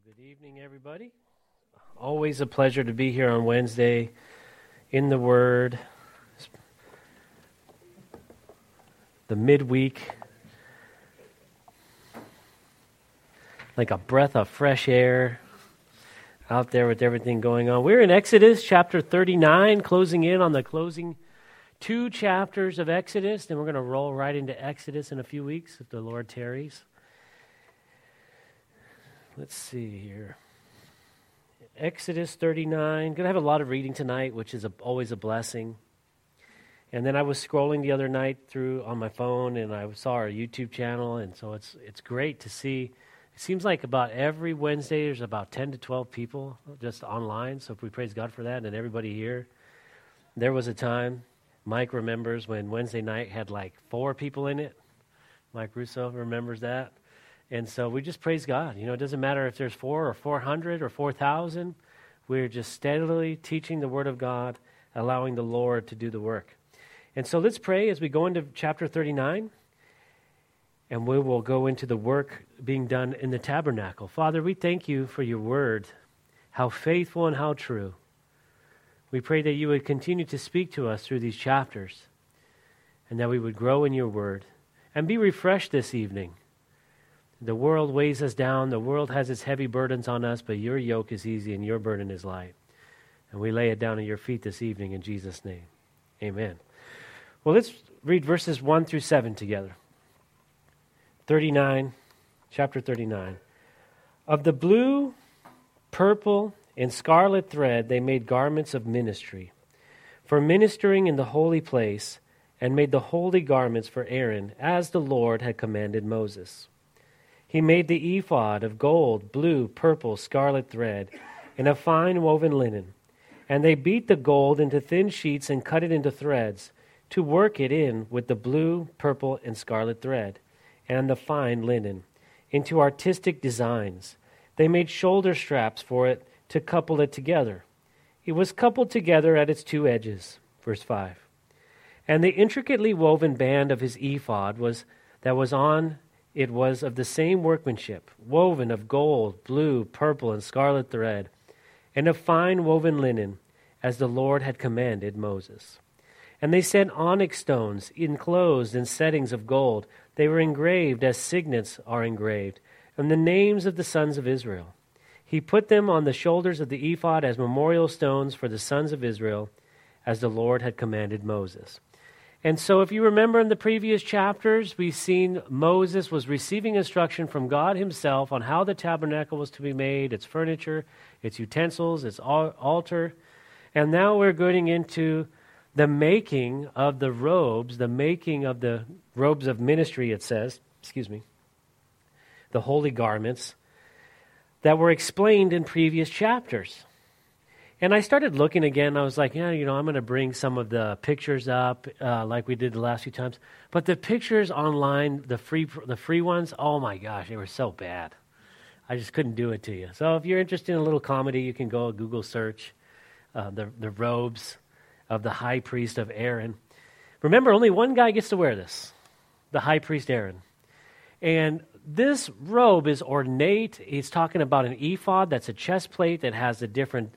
Good evening, everybody. Always a pleasure to be here on Wednesday in the Word, the midweek, like a breath of fresh air out there with everything going on. We're in Exodus chapter 39, closing in on the closing 2 chapters of Exodus, and we're going to roll right into Exodus in a few weeks if the Lord tarries. Let's see here. Exodus 39. Going to have a lot of reading tonight, which is always a blessing. And then I was scrolling the other night through on my phone, and I saw our YouTube channel, and so it's great to see. It seems like about every Wednesday there's about 10 to 12 people just online, so if we praise God for that, and everybody here. There was a time, Mike remembers, when Wednesday night had like 4 people in it. Mike Russo remembers that. And so we just praise God. You know, it doesn't matter if there's 4 or 400 or 4,000. We're just steadily teaching the Word of God, allowing the Lord to do the work. And so let's pray as we go into chapter 39. And we will go into the work being done in the tabernacle. Father, we thank you for your Word, how faithful and how true. We pray that you would continue to speak to us through these chapters, and that we would grow in your Word and be refreshed this evening. The world weighs us down. The world has its heavy burdens on us, but your yoke is easy and your burden is light. And we lay it down at your feet this evening in Jesus' name. Amen. Well, let's read verses 1 through 7 together. 39, chapter 39. Of the blue, purple, and scarlet thread they made garments of ministry, for ministering in the holy place, and made the holy garments for Aaron, as the Lord had commanded Moses. He made the ephod of gold, blue, purple, scarlet thread, and of fine woven linen. And they beat the gold into thin sheets and cut it into threads, to work it in with the blue, purple, and scarlet thread, and the fine linen, into artistic designs. They made shoulder straps for it to couple it together. It was coupled together at its 2 edges. Verse 5. And the intricately woven band of his ephod was of the same workmanship, woven of gold, blue, purple, and scarlet thread, and of fine woven linen, as the Lord had commanded Moses. And they set onyx stones enclosed in settings of gold. They were engraved as signets are engraved, and the names of the sons of Israel. He put them on the shoulders of the ephod as memorial stones for the sons of Israel, as the Lord had commanded Moses. And so if you remember in the previous chapters, we've seen Moses was receiving instruction from God himself on how the tabernacle was to be made, its furniture, its utensils, its altar. And now we're going into the making of the robes of ministry, it says, the holy garments that were explained in previous chapters. And I started looking again. I was like, I'm going to bring some of the pictures up like we did the last few times. But the pictures online, the free ones, oh my gosh, they were so bad. I just couldn't do it to you. So if you're interested in a little comedy, you can go Google search the robes of the high priest of Aaron. Remember, only one guy gets to wear this, the high priest Aaron. And this robe is ornate. He's talking about an ephod. That's a chest plate that has the different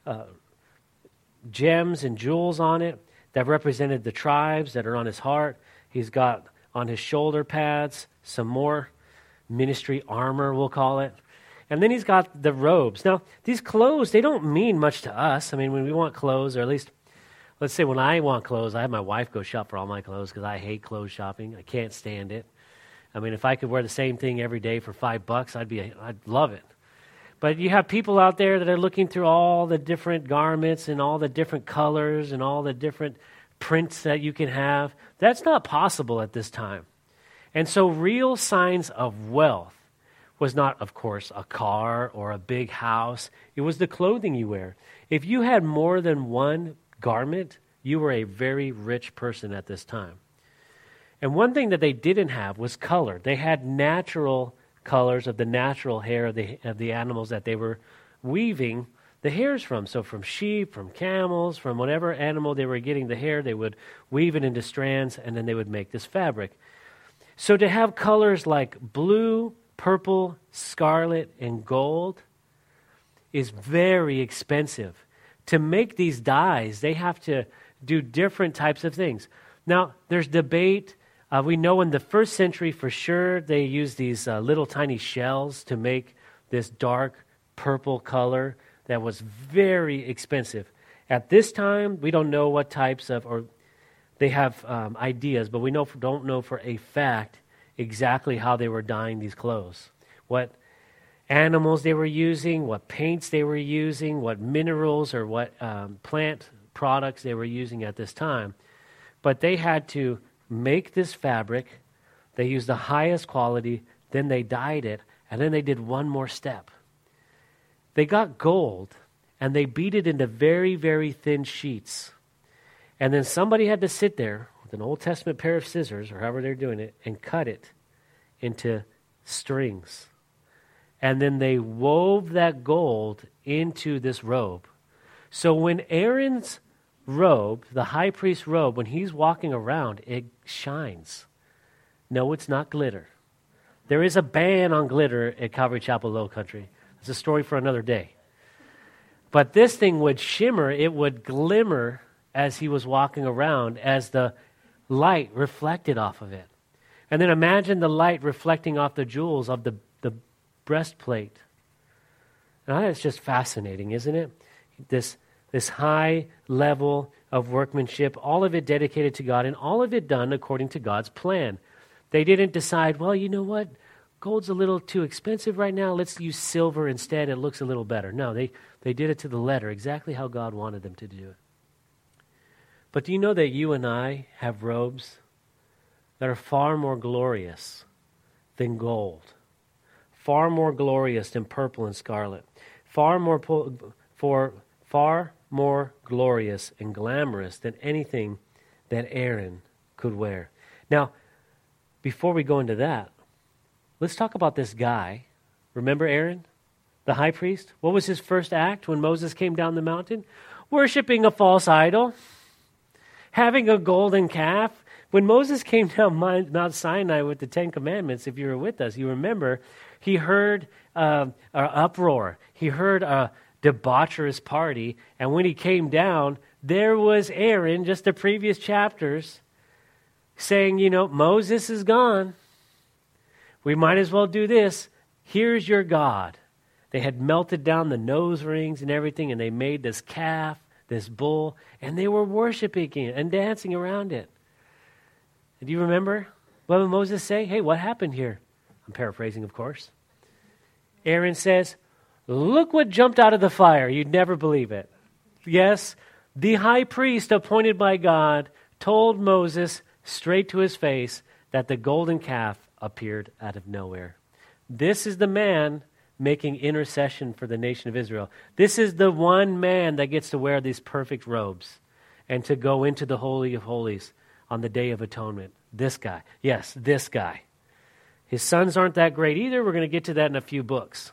gems and jewels on it that represented the tribes that are on his heart. He's got on his shoulder pads some more ministry armor, we'll call it. And then he's got the robes. Now, these clothes, they don't mean much to us. I mean, when we want clothes, or at least, let's say when I want clothes, I have my wife go shop for all my clothes because I hate clothes shopping. I can't stand it. I mean, if I could wear the same thing every day for $5, I'd love it. But you have people out there that are looking through all the different garments and all the different colors and all the different prints that you can have. That's not possible at this time. And so real signs of wealth was not, of course, a car or a big house. It was the clothing you wear. If you had more than one garment, you were a very rich person at this time. And one thing that they didn't have was color. They had natural colors of the natural hair of the animals that they were weaving the hairs from. So from sheep, from camels, from whatever animal they were getting the hair, they would weave it into strands, and then they would make this fabric. So to have colors like blue, purple, scarlet, and gold, is very expensive. To make these dyes, they have to do different types of things. Now, there's debate. We know in the first century for sure they used these little tiny shells to make this dark purple color that was very expensive. At this time, we don't know what types of, or they have ideas, but we don't know for a fact exactly how they were dyeing these clothes. What animals they were using, what paints they were using, what minerals or what plant products they were using at this time. But they had to make this fabric. They used the highest quality, then they dyed it, and then they did one more step. They got gold, and they beat it into very, very thin sheets. And then somebody had to sit there with an Old Testament pair of scissors, or however they're doing it, and cut it into strings. And then they wove that gold into this robe. So when Aaron's robe, the high priest's robe, when he's walking around, it shines. No, it's not glitter. There is a ban on glitter at Calvary Chapel Low Country. It's a story for another day. But this thing would shimmer, it would glimmer as he was walking around, as the light reflected off of it. And then imagine the light reflecting off the jewels of the breastplate. Now that's just fascinating, isn't it? This high level of workmanship, all of it dedicated to God, and all of it done according to God's plan. They didn't decide, well, you know what? Gold's a little too expensive right now. Let's use silver instead. It looks a little better. No, they did it to the letter, exactly how God wanted them to do it. But do you know that you and I have robes that are far more glorious than gold? Far more glorious than purple and scarlet. Far more glorious and glamorous than anything that Aaron could wear. Now, before we go into that, let's talk about this guy. Remember Aaron, the high priest? What was his first act when Moses came down the mountain? Worshiping a false idol. Having a golden calf. When Moses came down Mount Sinai with the Ten Commandments, if you were with us, you remember, he heard an uproar. He heard a debaucherous party. And when he came down, there was Aaron, just the previous chapters, saying, Moses is gone. We might as well do this. Here's your God. They had melted down the nose rings and everything, and they made this calf, this bull, and they were worshiping it and dancing around it. Do you remember? What did Moses say? Hey, what happened here? I'm paraphrasing, of course. Aaron says, look what jumped out of the fire. You'd never believe it. Yes, the high priest appointed by God told Moses straight to his face that the golden calf appeared out of nowhere. This is the man making intercession for the nation of Israel. This is the one man that gets to wear these perfect robes and to go into the Holy of Holies on the Day of Atonement. This guy. Yes, this guy. His sons aren't that great either. We're going to get to that in a few books.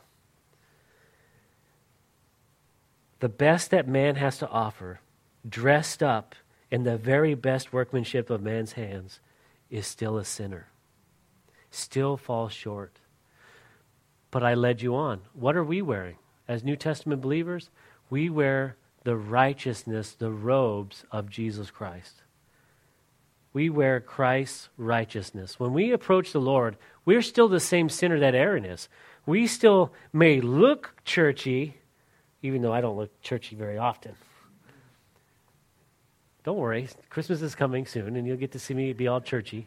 The best that man has to offer, dressed up in the very best workmanship of man's hands, is still a sinner. Still falls short. But I led you on. What are we wearing? As New Testament believers, we wear the righteousness, the robes of Jesus Christ. We wear Christ's righteousness. When we approach the Lord, we're still the same sinner that Aaron is. We still may look churchy, even though I don't look churchy very often. Don't worry, Christmas is coming soon, and you'll get to see me be all churchy.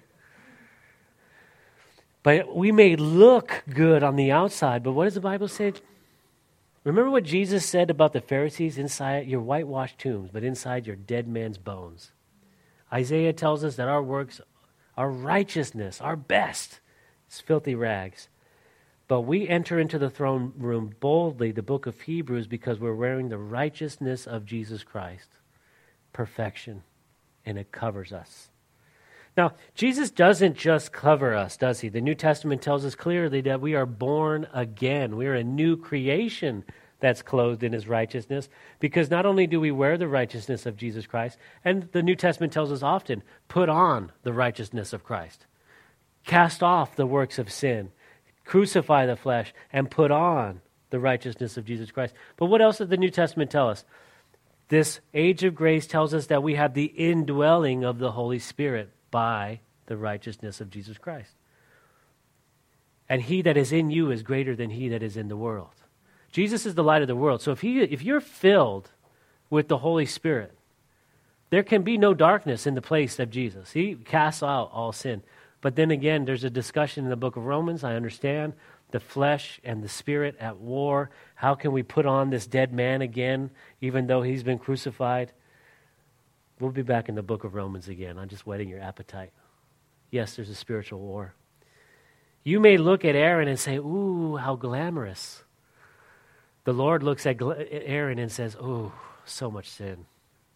But we may look good on the outside, but what does the Bible say? Remember what Jesus said about the Pharisees? Inside, you're whitewashed tombs, but inside you're dead man's bones. Isaiah tells us that our works, our righteousness, our best, is filthy rags. But we enter into the throne room boldly, the book of Hebrews, because we're wearing the righteousness of Jesus Christ. Perfection. And it covers us. Now, Jesus doesn't just cover us, does he? The New Testament tells us clearly that we are born again. We are a new creation that's clothed in his righteousness, because not only do we wear the righteousness of Jesus Christ, and the New Testament tells us often, put on the righteousness of Christ. Cast off the works of sin. Crucify the flesh and put on the the righteousness of Jesus Christ. But what else does the New Testament tell us? This age of grace tells us that we have the indwelling of the Holy Spirit by the righteousness of Jesus Christ. And he that is in you is greater than he that is in the world. Jesus is the light of the world. So if you're filled with the Holy Spirit, there can be no darkness in the place of Jesus. He casts out all sin. But then again, there's a discussion in the book of Romans. I understand the flesh and the spirit at war. How can we put on this dead man again, even though he's been crucified? We'll be back in the book of Romans again. I'm just whetting your appetite. Yes, there's a spiritual war. You may look at Aaron and say, ooh, how glamorous. The Lord looks at Aaron and says, ooh, so much sin.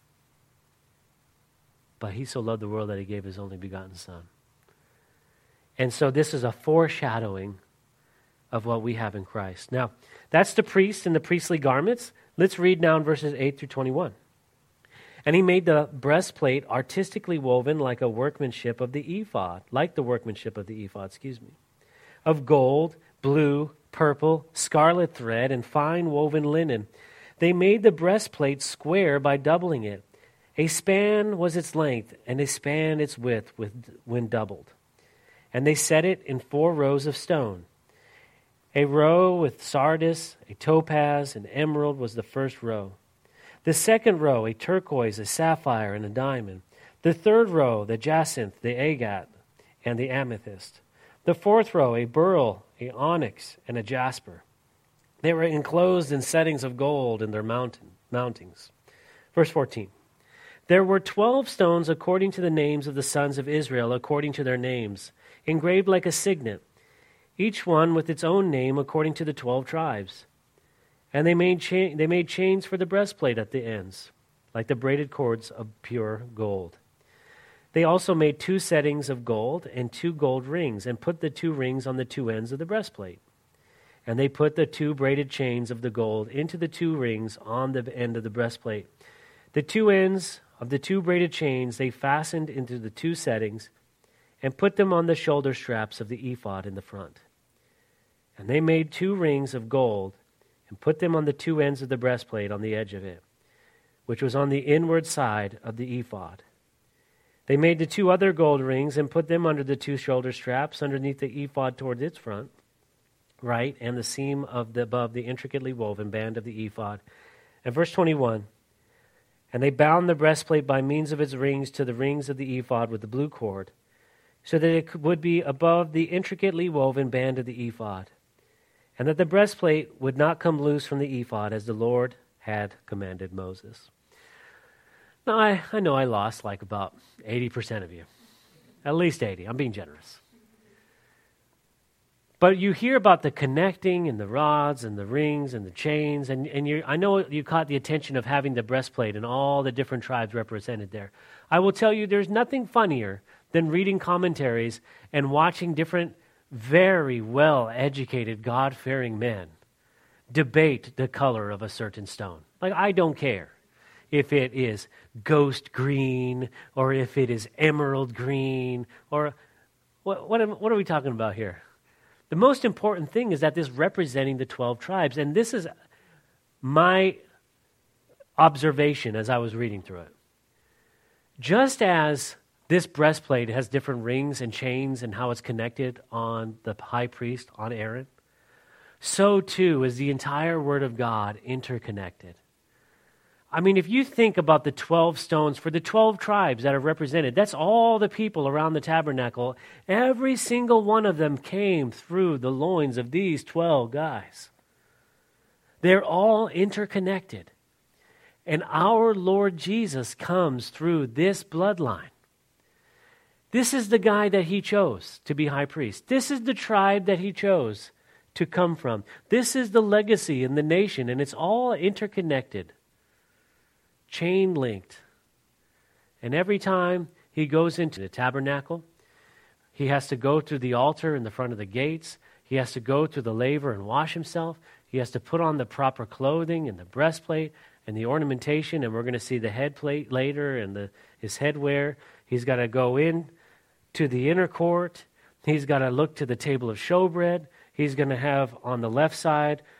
But he so loved the world that he gave his only begotten Son. And so this is a foreshadowing of what we have in Christ. Now, that's the priest and the priestly garments. Let's read now in verses 8 through 21. And he made the breastplate artistically woven like the workmanship of the ephod, of gold, blue, purple, scarlet thread, and fine woven linen. They made the breastplate square by doubling it. A span was its length, and a span its width when doubled. And they set it in 4 rows of stone. A row with sardius, a topaz, and emerald was the first row. The second row, a turquoise, a sapphire, and a diamond. The third row, the jacinth, the agate, and the amethyst. The fourth row, a beryl, a onyx, and a jasper. They were enclosed in settings of gold in their mountings. Verse 14. There were 12 stones according to the names of the sons of Israel, according to their names, engraved like a signet, each one with its own name according to the 12 tribes. And they made chains for the breastplate at the ends, like the braided cords of pure gold. They also made 2 settings of gold and 2 gold rings, and put the 2 rings on the 2 ends of the breastplate. And they put the 2 braided chains of the gold into the 2 rings on the end of the breastplate. The 2 ends of the 2 braided chains they fastened into the 2 settings and put them on the shoulder straps of the ephod in the front. And they made 2 rings of gold and put them on the 2 ends of the breastplate on the edge of it, which was on the inward side of the ephod. They made the 2 other gold rings and put them under the 2 shoulder straps underneath the ephod toward its front, right, and the seam above the intricately woven band of the ephod. And verse 21, and they bound the breastplate by means of its rings to the rings of the ephod with the blue cord, so that it would be above the intricately woven band of the ephod, and that the breastplate would not come loose from the ephod as the Lord had commanded Moses. Now, I know I lost like about 80% of you. At least 80. I'm being generous. But you hear about the connecting and the rods and the rings and the chains, and I know you caught the attention of having the breastplate and all the different tribes represented there. I will tell you there's nothing funnier than reading commentaries and watching different very well-educated, God-fearing men debate the color of a certain stone. Like, I don't care if it is ghost green or if it is emerald green or what are we talking about here? The most important thing is that this is representing the 12 tribes, and this is my observation as I was reading through it. Just as this breastplate has different rings and chains and how it's connected on the high priest, on Aaron, so too is the entire Word of God interconnected. I mean, if you think about the 12 stones for the 12 tribes that are represented, that's all the people around the tabernacle. Every single one of them came through the loins of these 12 guys. They're all interconnected. And our Lord Jesus comes through this bloodline. This is the guy that he chose to be high priest. This is the tribe that he chose to come from. This is the legacy in the nation, and it's all interconnected. Chain linked. And every time he goes into the tabernacle, he has to go through the altar in the front of the gates. He has to go through the laver and wash himself. He has to put on the proper clothing and the breastplate and the ornamentation. And we're going to see the head plate later and his headwear. He's got to go in to the inner court. He's got to look to the table of showbread. He's going to have on the left side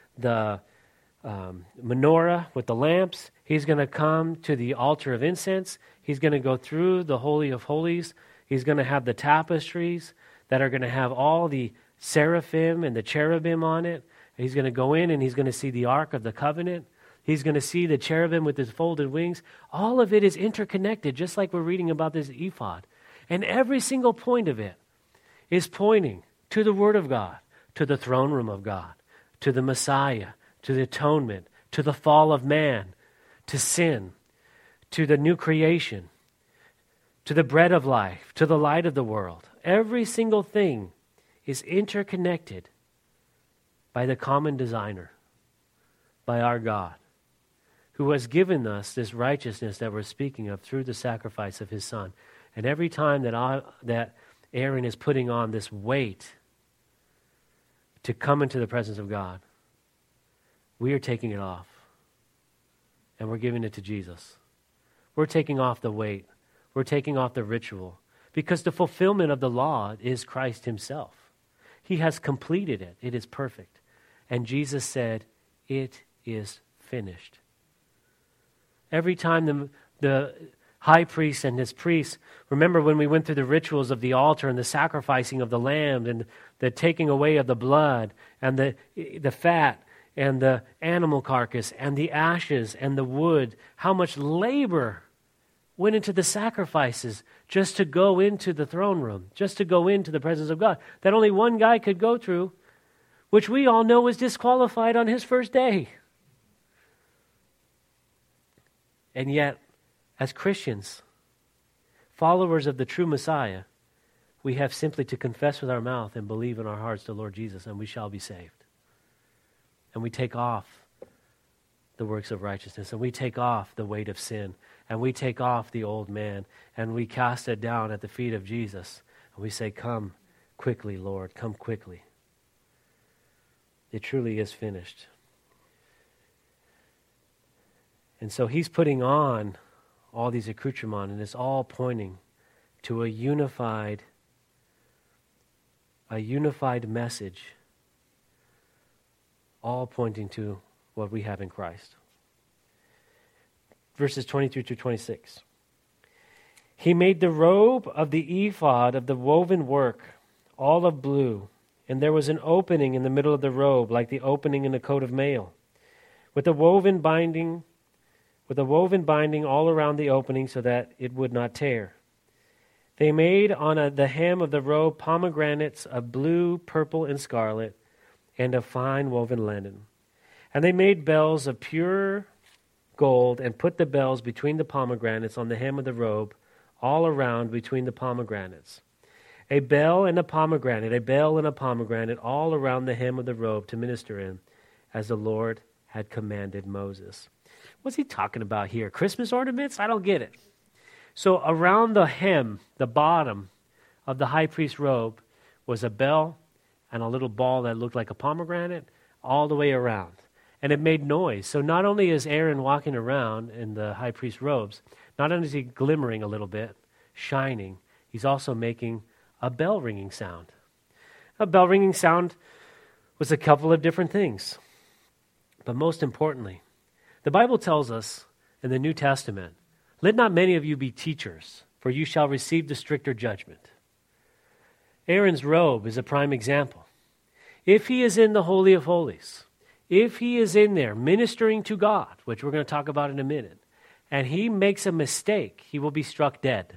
the menorah with the lamps. He's going to come to the altar of incense. He's going to go through the Holy of Holies. He's going to have the tapestries that are going to have all the seraphim and the cherubim on it. He's going to go in and he's going to see the Ark of the Covenant. He's going to see the cherubim with his folded wings. All of it is interconnected, just like we're reading about this ephod. And every single point of it is pointing to the Word of God, to the throne room of God, to the Messiah, to the atonement, to the fall of man, to sin, to the new creation, to the bread of life, to the light of the world. Every single thing is interconnected by the common designer, by our God, who has given us this righteousness that we're speaking of through the sacrifice of his Son. And every time that Aaron is putting on this weight to come into the presence of God, we are taking it off. And we're giving it to Jesus. We're taking off the weight. We're taking off the ritual. Because the fulfillment of the law is Christ himself. He has completed it. It is perfect. And Jesus said, it is finished. Every time the high priest and his priests, remember when we went through the rituals of the altar and the sacrificing of the lamb and the taking away of the blood and the fat and the animal carcass and the ashes and the wood, how much labor went into the sacrifices just to go into the throne room, just to go into the presence of God, that only one guy could go through, which we all know was disqualified on his first day. And yet, as Christians, followers of the true Messiah, we have simply to confess with our mouth and believe in our hearts the Lord Jesus, and we shall be saved. And we take off the works of righteousness, and we take off the weight of sin, and we take off the old man, and we cast it down at the feet of Jesus, and we say, come quickly, Lord, come quickly. It truly is finished. And so he's putting on all these accoutrements, and it's all pointing to a unified message, all pointing to what we have in Christ. Verses 23 to 26. He made the robe of the ephod of the woven work, all of blue, and there was an opening in the middle of the robe, like the opening in a coat of mail, with a woven binding all around the opening so that it would not tear. They made on the hem of the robe pomegranates of blue, purple, and scarlet, and of fine woven linen. And they made bells of pure gold, and put the bells between the pomegranates on the hem of the robe, all around between the pomegranates. A bell and a pomegranate, all around the hem of the robe to minister in, as the Lord had commanded Moses. What's he talking about here? Christmas ornaments? I don't get it. So around the hem, the bottom of the high priest's robe, was a bell and a little ball that looked like a pomegranate all the way around. And it made noise. So not only is Aaron walking around in the high priest's robes, not only is he glimmering a little bit, shining, he's also making a bell ringing sound. A bell ringing sound was a couple of different things. But most importantly, the Bible tells us in the New Testament, let not many of you be teachers, for you shall receive the stricter judgment. Aaron's robe is a prime example. If he is in the Holy of Holies, if he is in there ministering to God, which we're going to talk about in a minute, and he makes a mistake, he will be struck dead.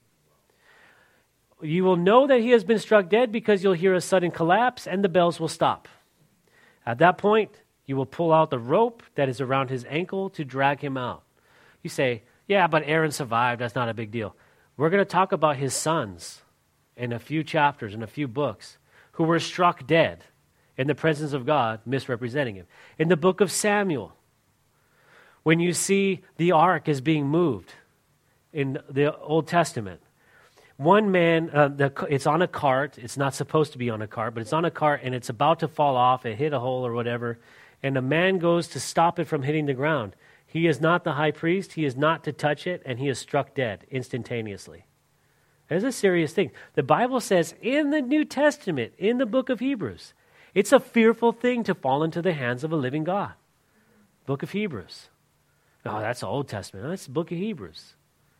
You will know that he has been struck dead because you'll hear a sudden collapse and the bells will stop. At that point, you will pull out the rope that is around his ankle to drag him out. You say, yeah, but Aaron survived. That's not a big deal. We're going to talk about his sons in a few chapters, in a few books, who were struck dead in the presence of God, misrepresenting him. In the book of Samuel, when you see the ark is being moved in the Old Testament, one man, it's on a cart. It's not supposed to be on a cart, but it's on a cart, and it's about to fall off. It hit a hole or whatever, and a man goes to stop it from hitting the ground. He is not the high priest. He is not to touch it, and he is struck dead instantaneously. It's a serious thing. The Bible says in the New Testament, in the book of Hebrews, It's a fearful thing to fall into the hands of a living God. Book of Hebrews. Oh, that's the Old Testament. That's the book of Hebrews.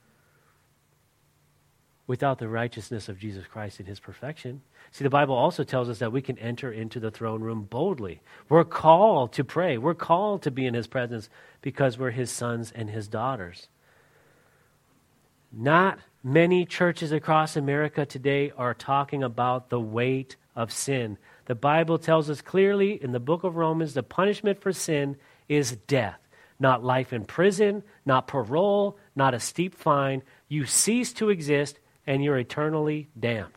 Without the righteousness of Jesus Christ in his perfection. See, the Bible also tells us that we can enter into the throne room boldly. We're called to pray. We're called to be in his presence because we're his sons and his daughters. Not many churches across America today are talking about the weight of sin. The Bible tells us clearly in the book of Romans, the punishment for sin is death. Not life in prison, not parole, not a steep fine. You cease to exist and you're eternally damned.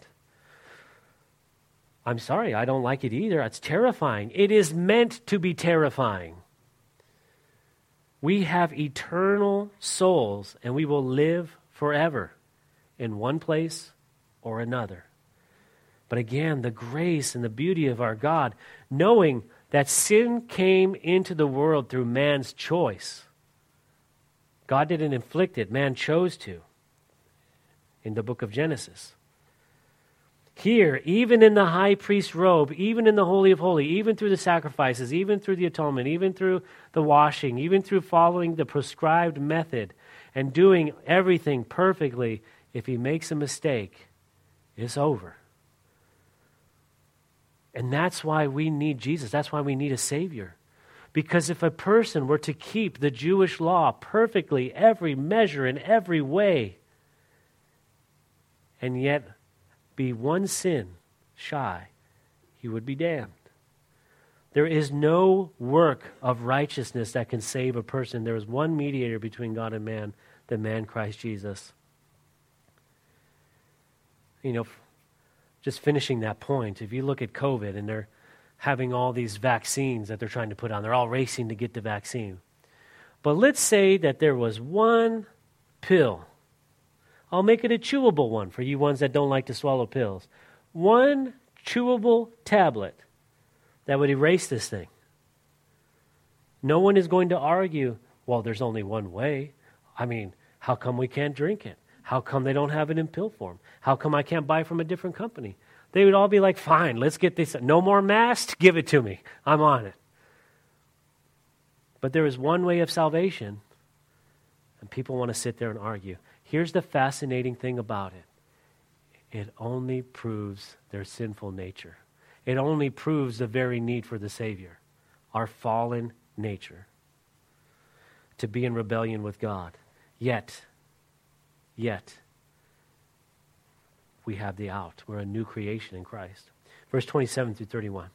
I'm sorry, I don't like it either. It's terrifying. It is meant to be terrifying. We have eternal souls and we will live forever in one place or another. But again, the grace and the beauty of our God, knowing that sin came into the world through man's choice. God didn't inflict it, man chose to. In the book of Genesis. Here, even in the high priest's robe, even in the Holy of Holies, even through the sacrifices, even through the atonement, even through the washing, even through following the prescribed method and doing everything perfectly, if he makes a mistake, it's over. And that's why we need Jesus. That's why we need a Savior. Because if a person were to keep the Jewish law perfectly, every measure in every way, and yet be one sin shy, he would be damned. There is no work of righteousness that can save a person. There is one mediator between God and man, the man Christ Jesus. You know, just finishing that point, if you look at COVID and they're having all these vaccines that they're trying to put on, they're all racing to get the vaccine. But let's say that there was one pill. I'll make it a chewable one for you ones that don't like to swallow pills. One chewable tablet that would erase this thing. No one is going to argue, well, there's only one way. I mean, how come we can't drink it? How come they don't have it in pill form? How come I can't buy from a different company? They would all be like, fine, let's get this. No more masks? Give it to me. I'm on it. But there is one way of salvation, and people want to sit there and argue. Here's the fascinating thing about it. It only proves their sinful nature. It only proves the very need for the Savior, our fallen nature, to be in rebellion with God. Yet, we have the out. We're a new creation in Christ. Verse 27 through 31.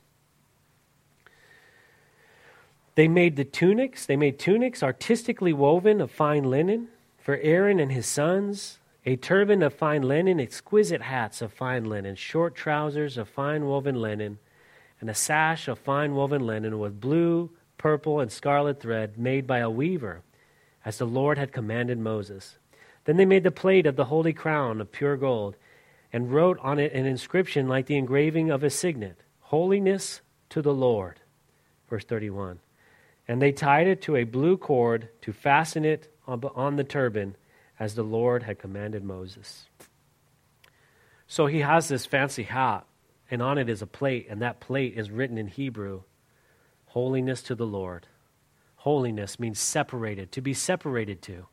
They made tunics artistically woven of fine linen, for Aaron and his sons, a turban of fine linen, exquisite hats of fine linen, short trousers of fine woven linen, and a sash of fine woven linen with blue, purple, and scarlet thread made by a weaver, as the Lord had commanded Moses. Then they made the plate of the holy crown of pure gold, and wrote on it an inscription like the engraving of a signet, Holiness to the Lord. Verse 31. And they tied it to a blue cord to fasten it on the turban, as the Lord had commanded Moses. So he has this fancy hat, and on it is a plate, and that plate is written in Hebrew, Holiness to the Lord. Holiness means separated, to be separated to.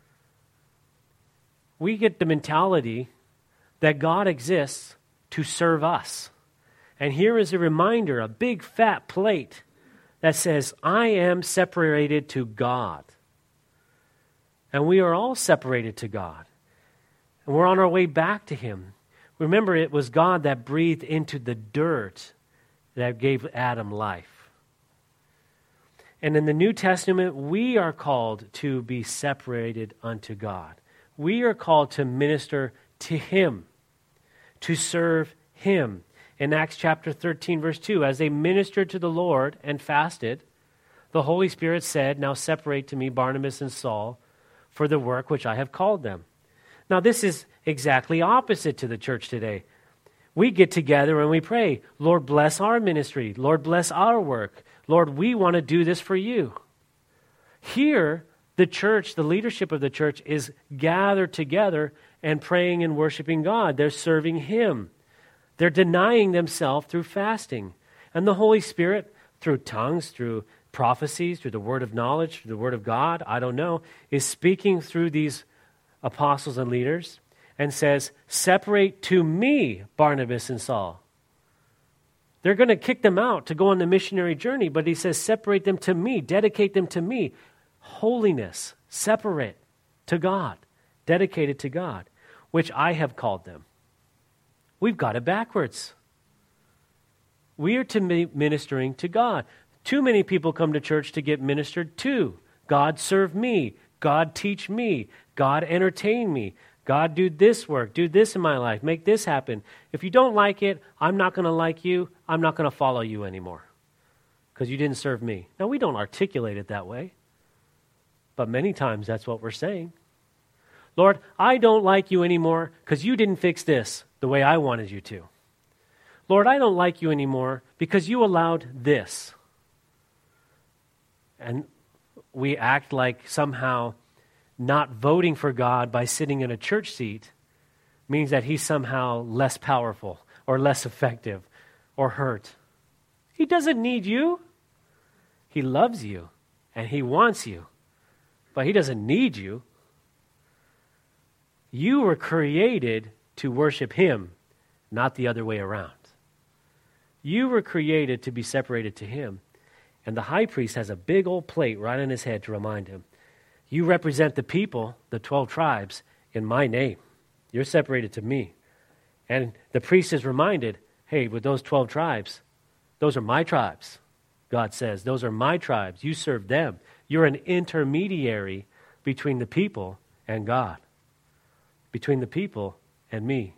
We get the mentality that God exists to serve us. And here is a reminder, a big fat plate that says, I am separated to God. And we are all separated to God. And we're on our way back to Him. Remember, it was God that breathed into the dirt that gave Adam life. And in the New Testament, we are called to be separated unto God. We are called to minister to Him, to serve Him. In Acts chapter 13, verse 2, as they ministered to the Lord and fasted, the Holy Spirit said, now separate to me Barnabas and Saul for the work which I have called them. Now this is exactly opposite to the church today. We get together and we pray, Lord, bless our ministry. Lord, bless our work. Lord, we want to do this for you. Here, the church, the leadership of the church is gathered together and praying and worshiping God. They're serving Him. They're denying themselves through fasting. And the Holy Spirit, through tongues, through prophecies, through the word of knowledge, through the word of God, I don't know, is speaking through these apostles and leaders and says, separate to me Barnabas and Saul. They're going to kick them out to go on the missionary journey, but he says, separate them to me, dedicate them to me. Holiness, separate to God, dedicated to God, which I have called them. We've got it backwards. We are to be ministering to God. Too many people come to church to get ministered to. God serve me. God teach me. God entertain me. God do this work. Do this in my life. Make this happen. If you don't like it, I'm not going to like you. I'm not going to follow you anymore because you didn't serve me. Now, we don't articulate it that way, but many times that's what we're saying. Lord, I don't like you anymore because you didn't fix this the way I wanted you to. Lord, I don't like you anymore because you allowed this. And we act like somehow not voting for God by sitting in a church seat means that he's somehow less powerful or less effective or hurt. He doesn't need you. He loves you and he wants you, but he doesn't need you. You were created to worship him, not the other way around. You were created to be separated to him. And the high priest has a big old plate right on his head to remind him, you represent the people, the 12 tribes, in my name. You're separated to me. And the priest is reminded, hey, with those 12 tribes, those are my tribes, God says. Those are my tribes. You serve them. You're an intermediary between the people and God, between the people and me.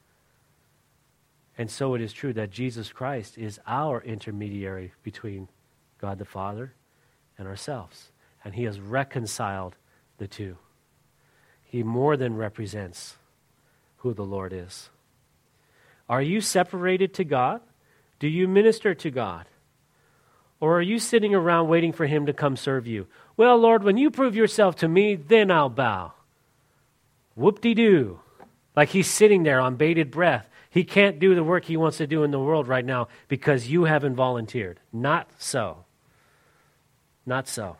And so it is true that Jesus Christ is our intermediary between God the Father and ourselves. And he has reconciled the two. He more than represents who the Lord is. Are you separated to God? Do you minister to God? Or are you sitting around waiting for him to come serve you? Well, Lord, when you prove yourself to me, then I'll bow. Whoop-de-doo. Like he's sitting there on bated breath. He can't do the work he wants to do in the world right now because you haven't volunteered. Not so. Not so.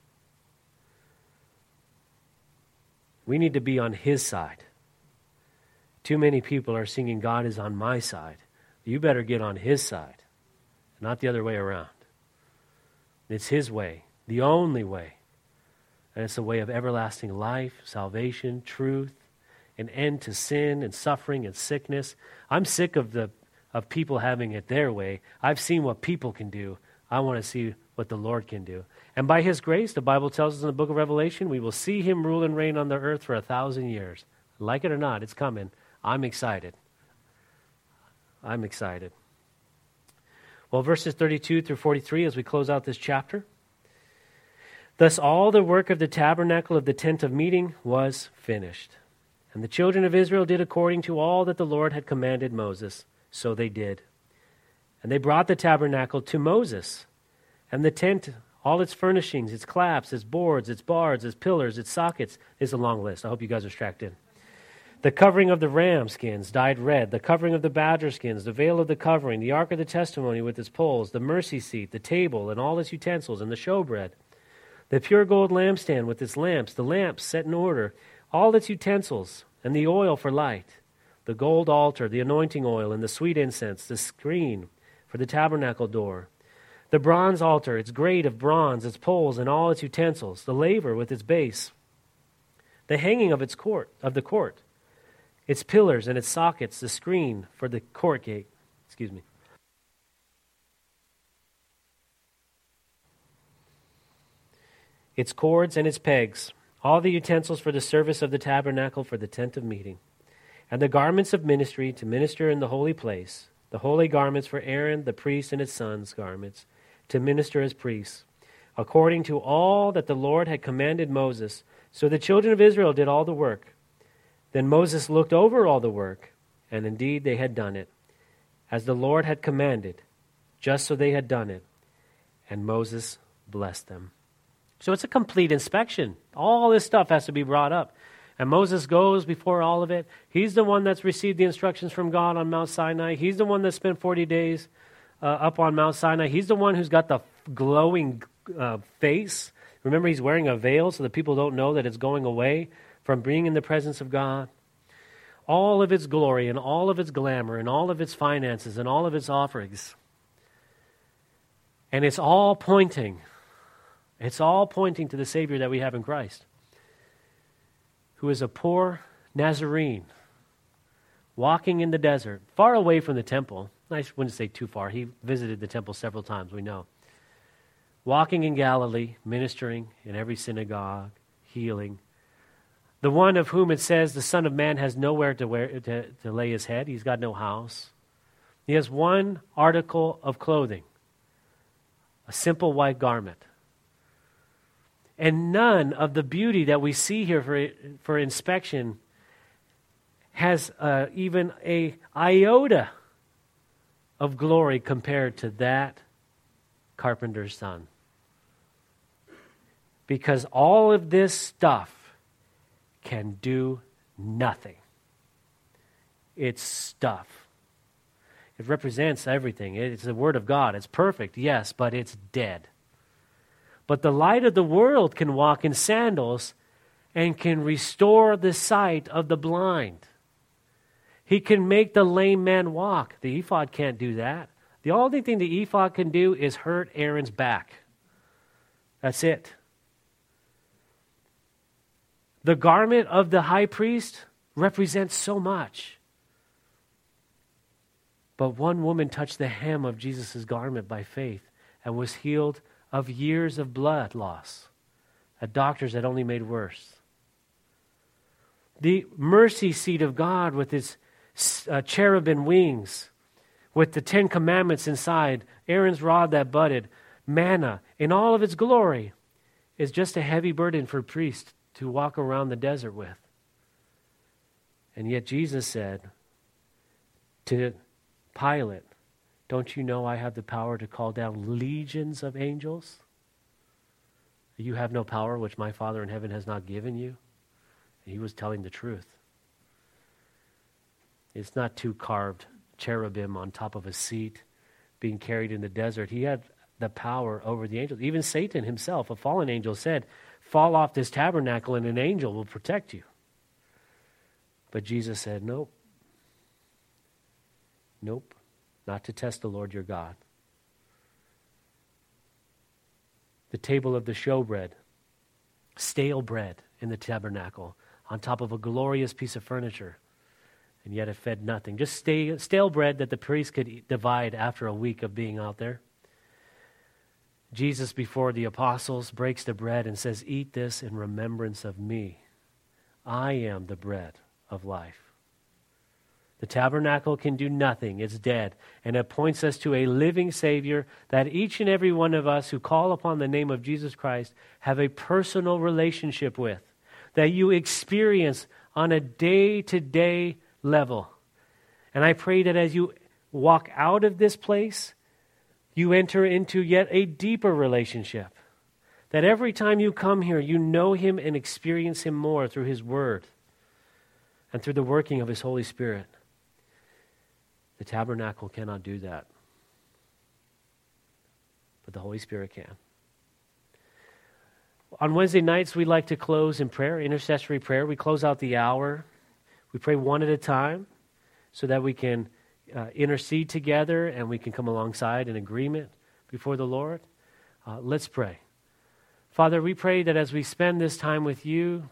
We need to be on his side. Too many people are singing, God is on my side. You better get on his side, not the other way around. It's his way, the only way. And it's a way of everlasting life, salvation, truth, an end to sin and suffering and sickness. I'm sick of people having it their way. I've seen what people can do. I want to see what the Lord can do. And by his grace, the Bible tells us in the book of Revelation, we will see him rule and reign on the earth for 1,000 years. Like it or not, it's coming. I'm excited. I'm excited. Well, verses 32 through 43 as we close out this chapter. Thus all the work of the tabernacle of the tent of meeting was finished. And the children of Israel did according to all that the Lord had commanded Moses. So they did. And they brought the tabernacle to Moses. And the tent, all its furnishings, its claps, its boards, its bars, its pillars, its sockets, is a long list. I hope you guys are strapped in. The covering of the ram skins dyed red, the covering of the badger skins, the veil of the covering, the ark of the testimony with its poles, the mercy seat, the table and all its utensils, and the showbread, the pure gold lampstand with its lamps, the lamps set in order, all its utensils, and the oil for light, the gold altar, the anointing oil, and the sweet incense, the screen for the tabernacle door, the bronze altar, its grate of bronze, its poles, and all its utensils, the laver with its base, the hanging of the court, its pillars and its sockets, the screen for the court gate. Its cords and its pegs, all the utensils for the service of the tabernacle for the tent of meeting, and the garments of ministry to minister in the holy place, the holy garments for Aaron, the priest, and his sons' garments, to minister as priests, according to all that the Lord had commanded Moses. So the children of Israel did all the work. Then Moses looked over all the work, and indeed they had done it, as the Lord had commanded, just so they had done it. And Moses blessed them. So it's a complete inspection. All this stuff has to be brought up. And Moses goes before all of it. He's the one that's received the instructions from God on Mount Sinai. He's the one that spent 40 days up on Mount Sinai. He's the one who's got the glowing face. Remember, he's wearing a veil so that people don't know that it's going away from being in the presence of God. All of its glory and all of its glamour and all of its finances and all of its offerings. And it's all pointing to the Savior that we have in Christ, who is a poor Nazarene walking in the desert, far away from the temple. I wouldn't say too far. He visited the temple several times, we know. Walking in Galilee, ministering in every synagogue, healing. The one of whom it says the Son of Man has nowhere to lay his head. He's got no house. He has one article of clothing, a simple white garment. And none of the beauty that we see here for inspection has even a iota of glory compared to that carpenter's son. Because all of this stuff can do nothing. It's stuff. It represents everything. It's the Word of God. It's perfect, yes, but it's dead. But the light of the world can walk in sandals and can restore the sight of the blind. He can make the lame man walk. The ephod can't do that. The only thing the ephod can do is hurt Aaron's back. That's it. The garment of the high priest represents so much. But one woman touched the hem of Jesus' garment by faith and was healed of years of blood loss that doctors had only made worse. The mercy seat of God with its cherubim wings, with the 10 Commandments inside, Aaron's rod that budded, manna in all of its glory, is just a heavy burden for priests to walk around the desert with. And yet Jesus said to Pilate, "Don't you know I have the power to call down legions of angels? You have no power which my Father in heaven has not given you." And he was telling the truth. It's not 2 carved cherubim on top of a seat being carried in the desert. He had the power over the angels. Even Satan himself, a fallen angel, said, "Fall off this tabernacle and an angel will protect you." But Jesus said, "Nope. Nope. Not to test the Lord your God." The table of the showbread, stale bread in the tabernacle on top of a glorious piece of furniture, and yet it fed nothing. Just stale bread that the priest could divide after a week of being out there. Jesus, before the apostles, breaks the bread and says, "Eat this in remembrance of me. I am the bread of life." The tabernacle can do nothing. It's dead. And it points us to a living Savior that each and every one of us who call upon the name of Jesus Christ have a personal relationship with, that you experience on a day-to-day level. And I pray that as you walk out of this place, you enter into yet a deeper relationship. That every time you come here, you know Him and experience Him more through His Word and through the working of His Holy Spirit. The tabernacle cannot do that, but the Holy Spirit can. On Wednesday nights, we like to close in prayer, intercessory prayer. We close out the hour. We pray one at a time so that we can intercede together and we can come alongside in agreement before the Lord. Let's pray. Father, we pray that as we spend this time with you,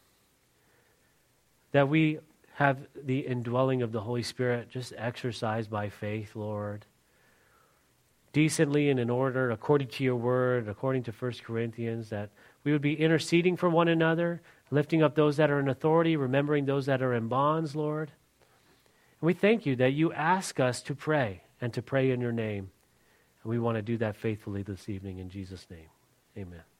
that we have the indwelling of the Holy Spirit just exercised by faith, Lord, decently and in order, according to your word, according to 1 Corinthians, that we would be interceding for one another, lifting up those that are in authority, remembering those that are in bonds, Lord. And we thank you that you ask us to pray and to pray in your name. And we want to do that faithfully this evening in Jesus' name. Amen.